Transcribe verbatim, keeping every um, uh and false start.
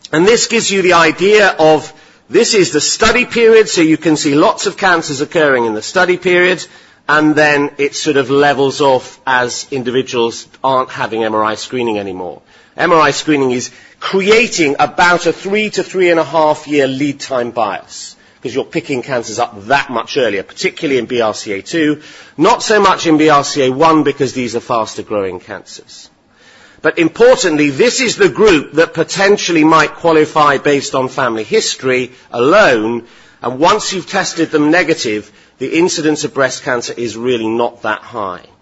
And this gives you the idea of, this is the study period, so you can see lots of cancers occurring in the study period, and then it sort of levels off as individuals aren't having M R I screening anymore. M R I screening is creating about a three to three and a half year lead time bias, because you're picking cancers up that much earlier, particularly in B R C A two, not so much in B R C A one because these are faster growing cancers. But importantly, this is the group that potentially might qualify based on family history alone, and once you've tested them negative, the incidence of breast cancer is really not that high.